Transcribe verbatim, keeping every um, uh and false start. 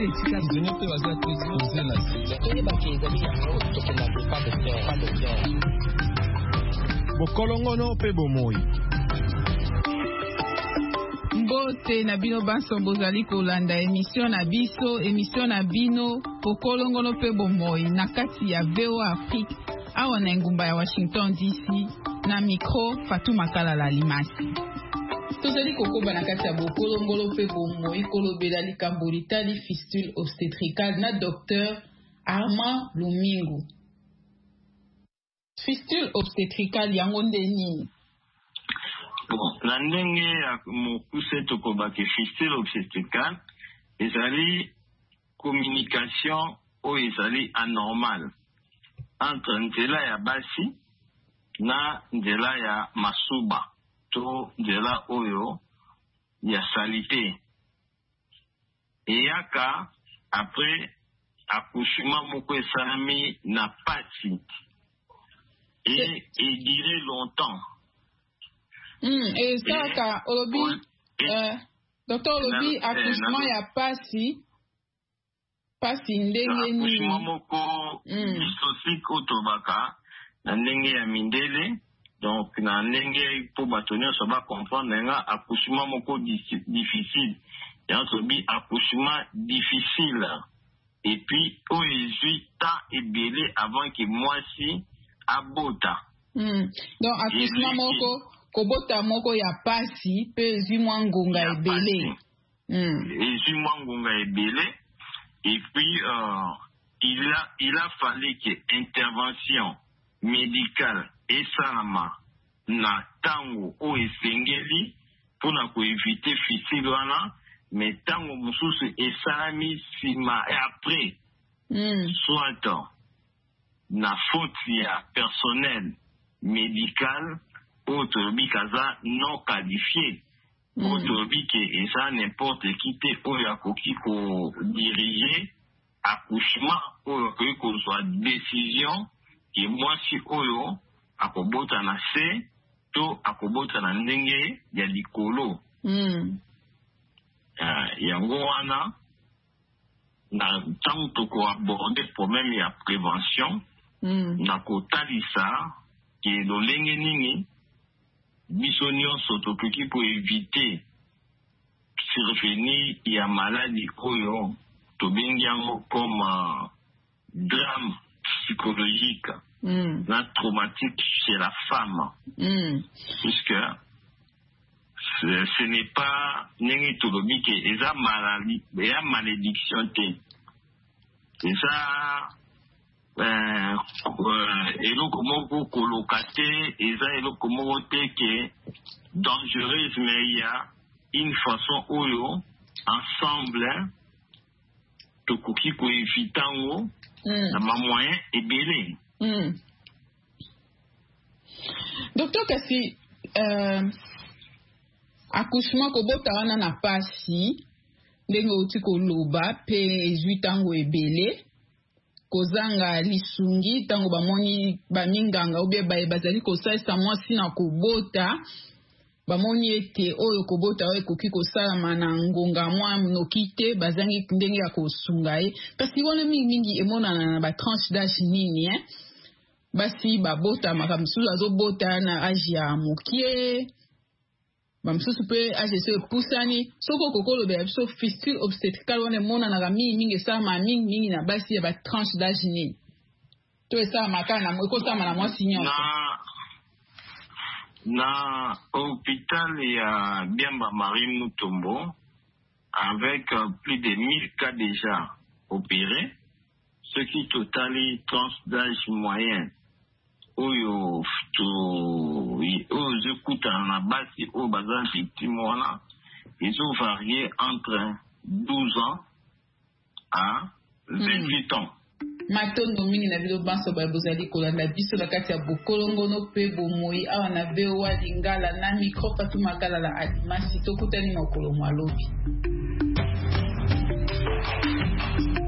etika zone pe baza prédisposé na sida toyeba ke ezali yango tokendaki pas de peur pas de peur bokolongono pe bomoi. Mbote na bino banso bozali kolanda émission na biso émission na bino bokolongono pe bomoi na kati ya V O A Afrique awa na ngumba ya Washington D C na micro Fatuma Kalala Limasi. Tozali kokoba na kati ya bokolongolo pe bomoi kolobela likambo litali fistule obstétricale na docteur Armand Lumingu. Fistule obstétricale yango nde nini? Bon, na ndenge ya mokuse tokobaki fistule obstétricale ezali communication oyo ezali anormal entre nzela ya basi na nzela ya masuba to nzela oyo ya salite eyaka après accouchement moko esalami na pati et et durer longtemps. Mm, et ça ka olobi euh docteur olobi accouchement ya pasi pasi ndenge ni accouchement moko dystocique otobaka na ndenge ya mindele donc na ndenge po batonyo so ba comprendre nga accouchement moko difficile ya tobi accouchement difficile et puis o ezita ebele avant que moi si abota. Mm. Donc accouchement moko kobota moko ya pasi pe zimwa ngunga ebele. Mm. Et zimwa ngunga ebele et puis euh, il a il a fallu que intervention médicale et salama na tango o esengeli pona ko éviter fistule wana mais tango mususu esalami sima et après mm. soit na faute ya personnel médical autobi kaza non qualifié mm. autobi ke eza n'importe qui te oyo akoki ko diriger accouchement oyo akoki ko soit décision et moi si oyo akobota na se to akobota na ndenge ya likolo mm. uh, yango wana na tant toko aborder problème ya prévention mm. na kotalisa ke lolenge nini biso nyonso tokoki po éviter survenir ya maladie oyo tobengi yango comme uh, drame psychologique mm. na traumatique chez la femme mm. puisque ce, ce n'est pas ndenge tolobi ke eza maladie eza malédiction te eza euh, euh, eloko moko koloka te eza eloko moko te ke dangereuse mais il y a une façon oyo ensemble tokoki ko éviter ngo mm. na ma moyen ebele. Mm. Docteur kasi euh, accouchement kobota wana na pasi ndenge uti koloba pe ezwi tango ebele kozanga lisungi tango bamoni baminganga obie baye bazali kosalisa mwasi na kobota bamoni ete oyo kobota oyo ekoki kosalama na ngonga mwa noki te bazangi ndenge ya kosunga ye kasi wana mingi mingi emonana na batranche d'âge nini eh? Basi babota makamsusu azobota na âge ya mokie bamsusu pe âge se pusani soko kokolo be biso fistule obstétricale wana emonanaka mingi mingi esalama mingi mingi na basi ya batranche d'âge nini to esalama kaka na ekosama na mwasi nyonso na hôpital ya Biamba Marie Mutombo avec euh, plus de mille cas déjà opérés, ce qui totalise tranche d'âge moyen oyo to oyo zekuta na basi oyo baza victime wana ils ont varié entre douze ans à vingt-huit ans. Matondo mingi na bilo banso ba bozali kolanda biso na kati ya bokolongono pe bomoi awa na V O A Lingala na micro Fatuma Kalala Alimasi tokutani makolo mwalobi.